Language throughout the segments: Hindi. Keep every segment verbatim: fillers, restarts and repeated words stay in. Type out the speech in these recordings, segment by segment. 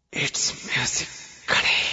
It's music Ganesh.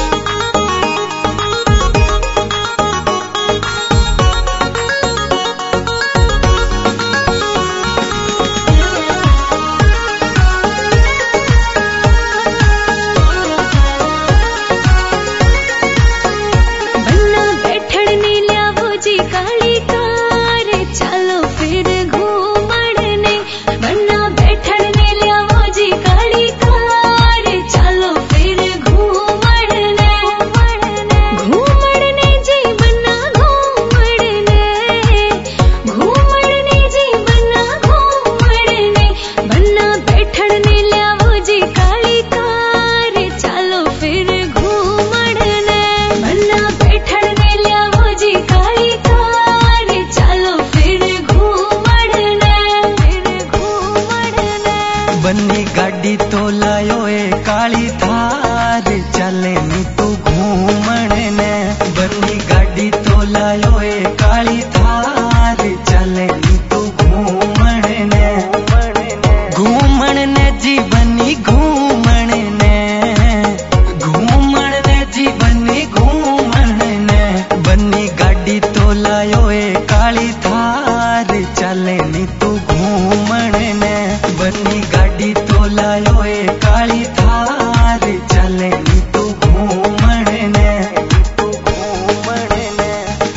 बन्नी गाड़ी तो लायो ए काली थार चले नी तू घूमण ने। बन्नी गाड़ी तो लायो ए काली थार चले नी तू घूमण ने। घूमण ने जी बन्नी घूमण ने। घूमण ने जी बन्नी घूमण ने। बन्नी गाड़ी तो लायो ए काली थार चले नी तू घूमण ने। बन्नी गाड़ी तो लायो ए काली थार चले नी तू घूमण ने। तू घूमण ने।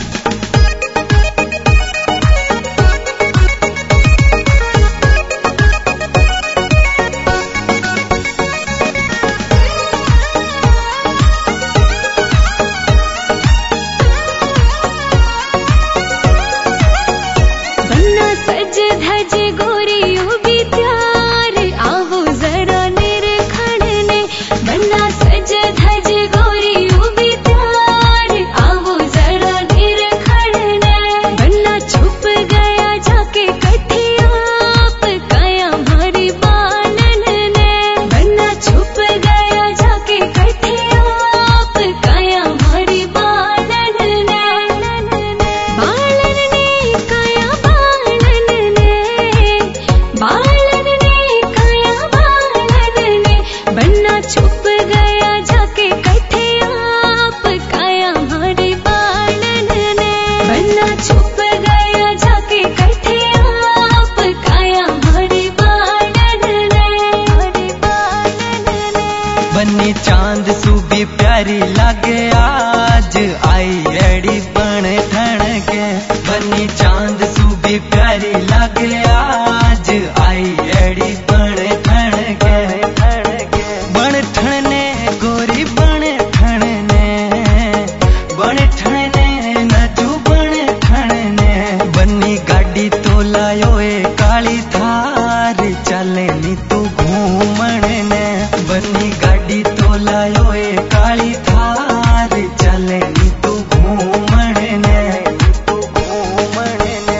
बन्ना सज धज गोरी उबी त्यार आवो जरा निरखण ने। बन्ना सज धज गोरी उबी त्यार आवो जरा निरखण ने। बन्ना छुप गया जाके कठे आप काया मारी बानन ने। बन्ना छुप गया जाके कठे आप काया मारी बानन ने। बालन ने काया बालन ने। बालन ने काया बालन ने। बन्ना छुप गया जाके कठे आप काया मारी बालन ने। बन्ना छुप गया जाके कठे आप काया मारी बालन ने। मारी बालन ने। बन्नी चांद सूबी प्यारी लागे आज आई एड़ी बन ठण के। बन्नी चांद सूबी प्यारी लागे आज आई एड़ी बन ठण के। बन ठण ने गोरी बन ठण ने। बन ठण ने नचू बन ठण ने। बन्नी गाड़ी तो लायो ए काली थार चले नी तू घूमण ने। बन्नी गाड़ी तो लायो ए काली थार चले नी तू घूमण ने। तू घूमण ने।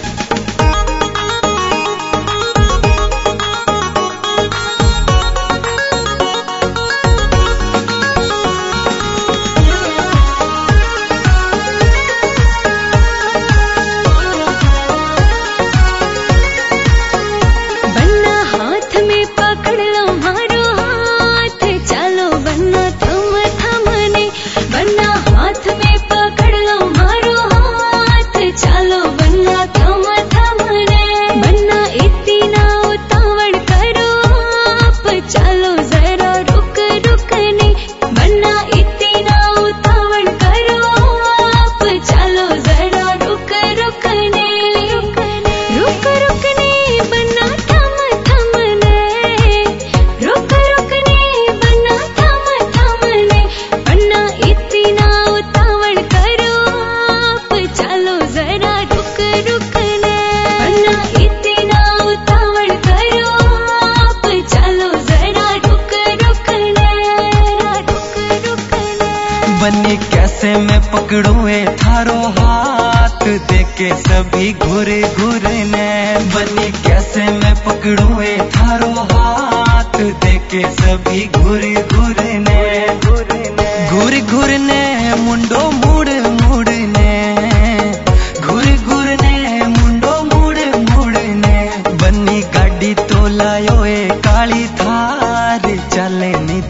बन्ना हाथ में पकड़ लो मारो हाथ चलो बन्ना थम थम ने। बन्ना हाथ में पकड़ लो मारो हाथ चलो बन्ना थम थम ने। बन्ना इतना उतावड़ करो आप चलो जरा रुक रुक ने। बन्ना इतना उतावड़ करो आप चलो जरा रुक रुक ने। रुक रुक ने बन्ना थम थम ने। रुक रुक ने बन्ना थम थम ने। बन्ना इतना उतावड़ करो आप चलो जरा रुक रुक ने। बन्ना इतना उतावड़ करो आप चलो जरा रुक रुक ने। रुक रुक ने। बन्नी कैसे मैं पकड़ूं ए थारो हाथ देके सभी घुरे घुरे ने। बन्नी कैसे मैं पकड़ूं ए थारो हाथ देके सभी घुरे घुरे ने। घुर घुर ने मुंडो मुड़ मुड़ ने। घुर घुर ने मुंडो मुड़ मुड़ ने। बन्नी गाड़ी तो लायो ए काली थार चले नी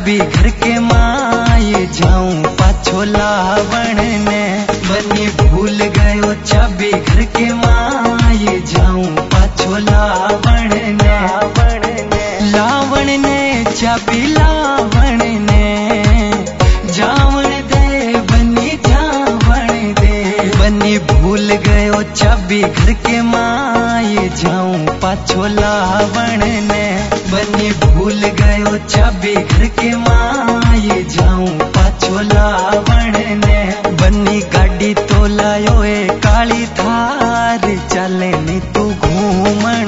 चाबी घर के माए जाऊं पाछो लावण ने। बनी भूल गयो चाबी घर के माए जाऊं पाछो लावण ने। लावण ने चाबी लावण ने जावण दे बनी जावण दे। बनी भूल गयो चाबी घर के माए जाऊं पाछो लावण ने। बनी भूल गयो चाबी घर के माए जाऊं पाछो लावण ने। बनी गाड़ी तो लायो ए काली थार चले नी तू घूमण